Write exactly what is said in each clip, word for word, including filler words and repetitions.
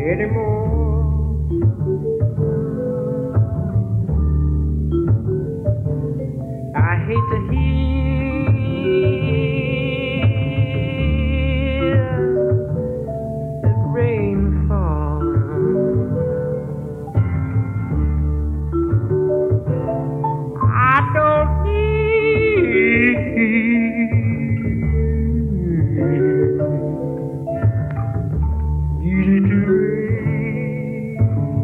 anymore. I hate to hear the rain falling. I don't need need it to rain.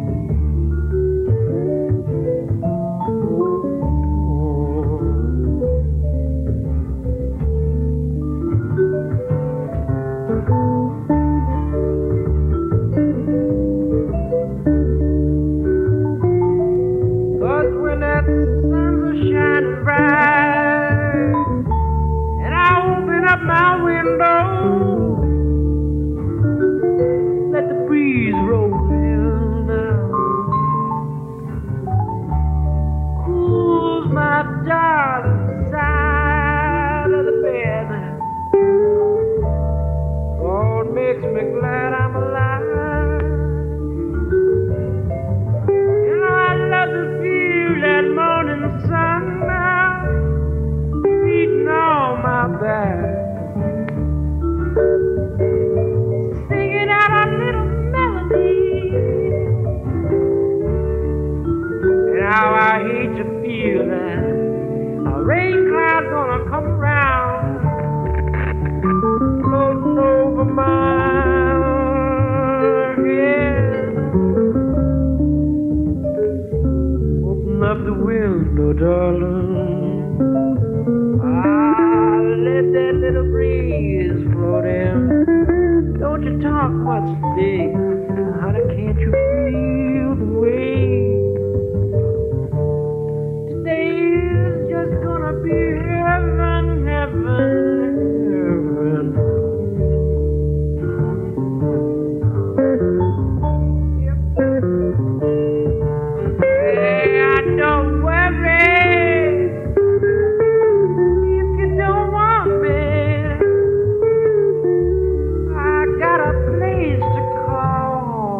Cause when that sun's a shining bright and I open up my window, let the breeze roll in down, cools my darling side of the bed. Oh, it makes me glad I'm alive. And I love to feel that morning sun now beating on my back, singing out a little melody. And how I hate to feel that a rain cloud's gonna come around, floating over my head. Open up the window, darling. Ah, let that little breeze float in. Don't you talk much big, honey, can't you feel the way? Today is just gonna be heaven, heaven, heaven. Yep. Hey, I don't worry if you don't want me. I got a place to call.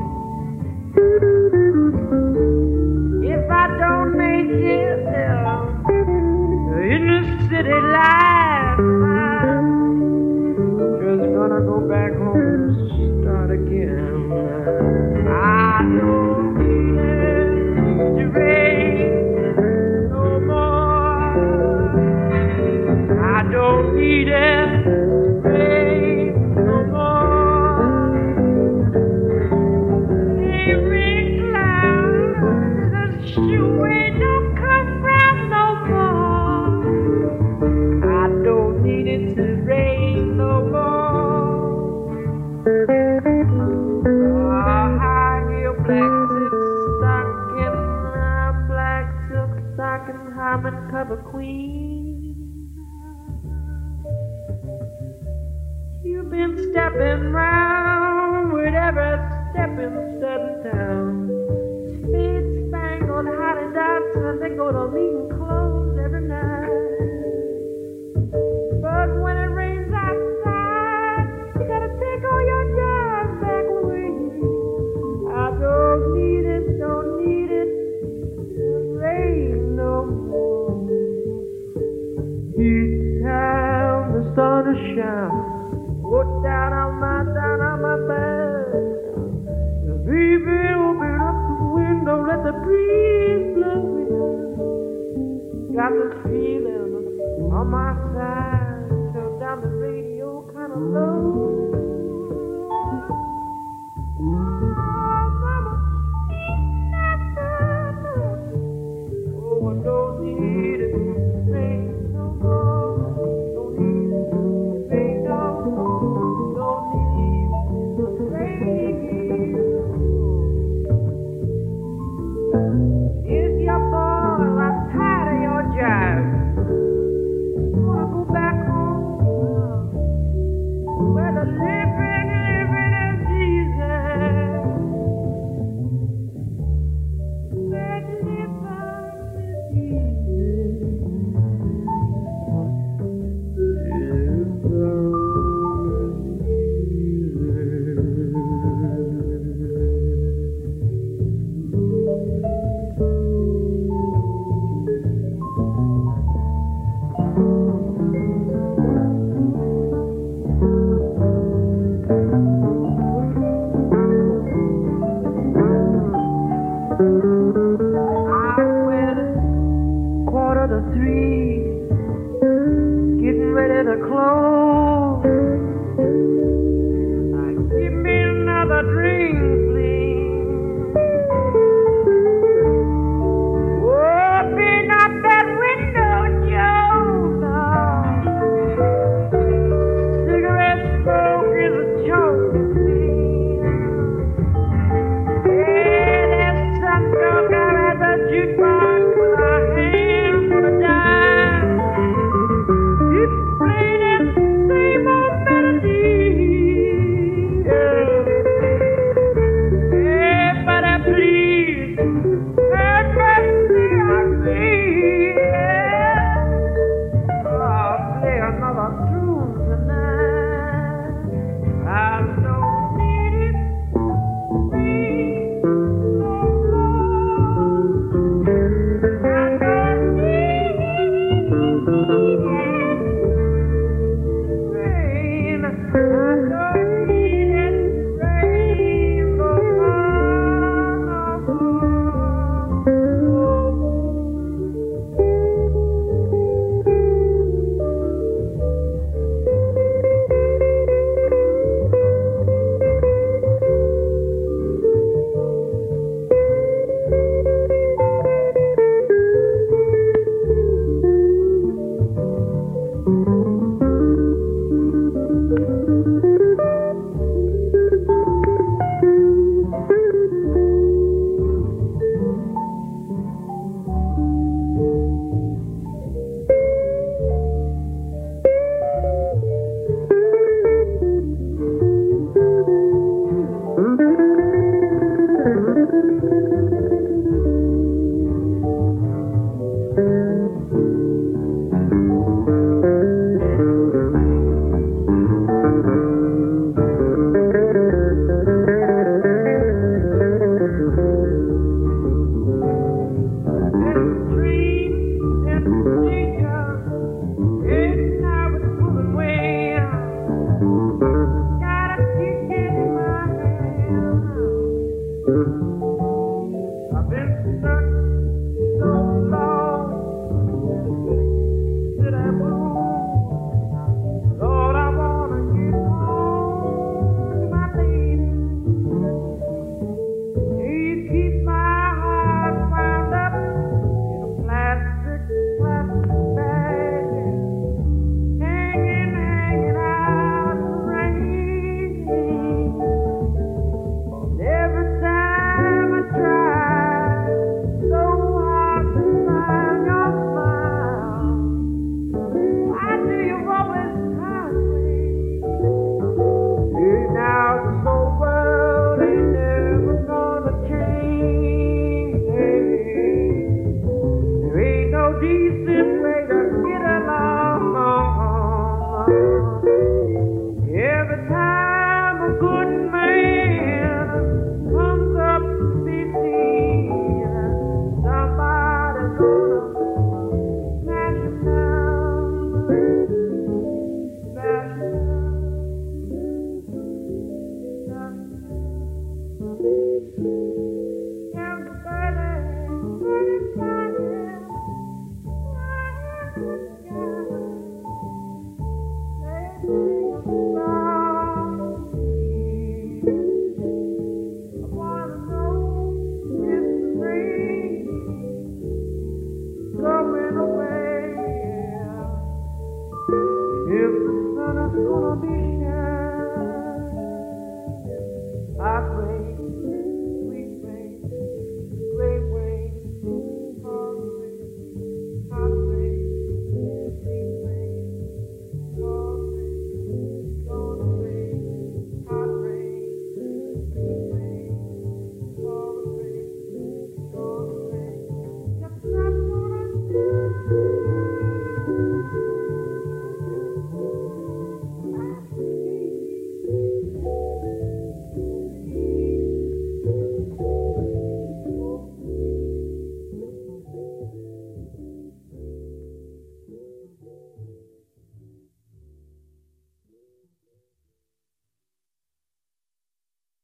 If I don't make it there in the city life, I'm just gonna go back home and start again. I don't need it to rain no more. I don't need it to rain no more. Every cloud that you ain't no come round no more. I don't need it to rain no more. Ah, high heel, black silk stocking, ah, black silk stocking, hymen cover queen. You've been stepping round with every stepping stud in town. Spade spangled hotty dots, and they go to leaving clothes every night. But when it rains outside, you gotta take all your jobs back with you. I don't need it, don't need it to rain no more. Each time the sun is shining, put down on my, down on my bed. Baby, open up the window, let the breeze blow in. Got this feeling on my